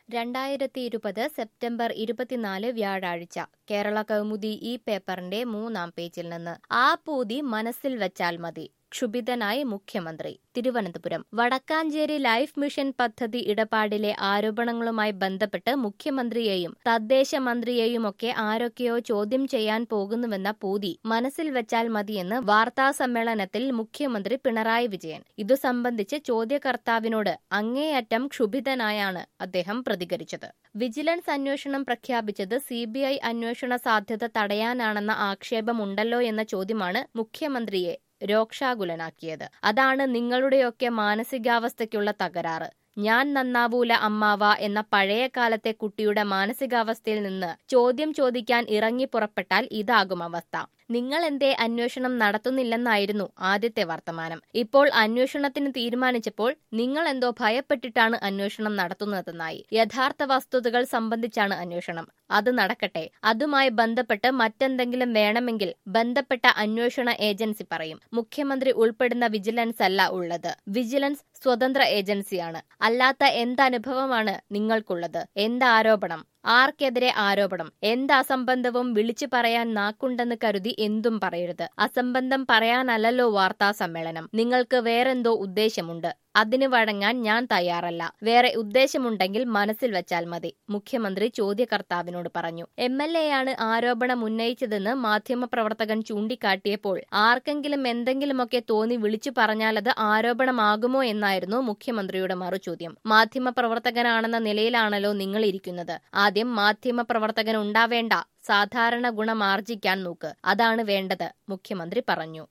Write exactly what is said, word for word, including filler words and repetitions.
രണ്ടായിരത്തി ഇരുപത് സെപ്റ്റംബർ ഇരുപത്തിനാല് വ്യാഴാഴ്ച കേരള കൗമുദി ഈ പേപ്പറിന്റെ മൂന്നാം പേജിൽ നിന്ന് ആ പൂതി മനസ്സിൽ വെച്ചാൽ മതി. ക്ഷുഭിതനായി മുഖ്യമന്ത്രി. തിരുവനന്തപുരം. വടക്കാഞ്ചേരി ലൈഫ് മിഷൻ പദ്ധതി ഇടപാടിലെ ആരോപണങ്ങളുമായി ബന്ധപ്പെട്ട് മുഖ്യമന്ത്രിയെയും തദ്ദേശ മന്ത്രിയെയുമൊക്കെ ആരൊക്കെയോ ചോദ്യം ചെയ്യാൻ പോകുന്നുവെന്ന പൂതി മനസ്സിൽ വെച്ചാൽ മതിയെന്ന് വാർത്താസമ്മേളനത്തിൽ മുഖ്യമന്ത്രി പിണറായി വിജയൻ. ഇതു സംബന്ധിച്ച് ചോദ്യകർത്താവിനോട് അങ്ങേയറ്റം ക്ഷുഭിതനായാണ് അദ്ദേഹം പ്രതികരിച്ചത്. വിജിലൻസ് അന്വേഷണം പ്രഖ്യാപിച്ചത് സി ബി ഐ അന്വേഷണ സാധ്യത തടയാനാണെന്ന ആക്ഷേപമുണ്ടല്ലോ എന്ന ചോദ്യമാണ് മുഖ്യമന്ത്രിയെ രോക്ഷാകുലനാക്കിയത്. അതാണ് നിങ്ങളുടെയൊക്കെ മാനസികാവസ്ഥയ്ക്കുള്ള തകരാറ്. ഞാൻ നന്നാവൂല അമ്മാവ എന്ന പഴയ കാലത്തെ കുട്ടിയുടെ മാനസികാവസ്ഥയിൽ നിന്ന് ചോദ്യം ചോദിക്കാൻ ഇറങ്ങി പുറപ്പെട്ടാൽ ഇതാകും അവസ്ഥ. നിങ്ങൾ എന്തേ അന്വേഷണം നടത്തുന്നില്ലെന്നായിരുന്നു ആദ്യത്തെ വർത്തമാനം. ഇപ്പോൾ അന്വേഷണത്തിന് തീരുമാനിച്ചപ്പോൾ നിങ്ങൾ എന്തോ ഭയപ്പെട്ടിട്ടാണ് അന്വേഷണം നടത്തുന്നതെന്നായി. യഥാർത്ഥ വസ്തുതകൾ സംബന്ധിച്ചാണ് അന്വേഷണം. അത് നടക്കട്ടെ. അതുമായി ബന്ധപ്പെട്ട് മറ്റെന്തെങ്കിലും വേണമെങ്കിൽ ബന്ധപ്പെട്ട അന്വേഷണ ഏജൻസി പറയും. മുഖ്യമന്ത്രി ഉൾപ്പെടുന്ന വിജിലൻസ് അല്ല ഉള്ളത്. വിജിലൻസ് സ്വതന്ത്ര ഏജൻസിയാണ്. അല്ലാത്ത എന്തനുഭവമാണ് നിങ്ങൾക്കുള്ളത്? എന്താരോപണം? ആർക്കെതിരെ ആരോപണം? എന്ത് അസംബന്ധവും വിളിച്ചു പറയാൻ നാക്കുണ്ടെന്ന് കരുതി എന്തും പറയരുത്. അസംബന്ധം പറയാനല്ലല്ലോ വാർത്താ സമ്മേളനം. നിങ്ങൾക്ക് വേറെന്തോ ഉദ്ദേശമുണ്ട്. അതിന് വഴങ്ങാൻ ഞാൻ തയ്യാറല്ല. വേറെ ഉദ്ദേശമുണ്ടെങ്കിൽ മനസ്സിൽ വെച്ചാൽ മതി, മുഖ്യമന്ത്രി ചോദ്യകർത്താവിനോട് പറഞ്ഞു. എം എൽ എയാണ് ആരോപണം ഉന്നയിച്ചതെന്ന് മാധ്യമപ്രവർത്തകൻ ചൂണ്ടിക്കാട്ടിയപ്പോൾ ആർക്കെങ്കിലും എന്തെങ്കിലുമൊക്കെ തോന്നി വിളിച്ചു പറഞ്ഞാൽ അത് ആരോപണമാകുമോ എന്നായിരുന്നു മുഖ്യമന്ത്രിയുടെ മറുചോദ്യം. മാധ്യമപ്രവർത്തകനാണെന്ന നിലയിലാണല്ലോ നിങ്ങൾ ഇരിക്കുന്നത്. ആദ്യം മാധ്യമപ്രവർത്തകൻ ഉണ്ടാവേണ്ട സാധാരണ ഗുണമാർജിക്കാൻ നോക്ക്. അതാണ് വേണ്ടത്, മുഖ്യമന്ത്രി പറഞ്ഞു.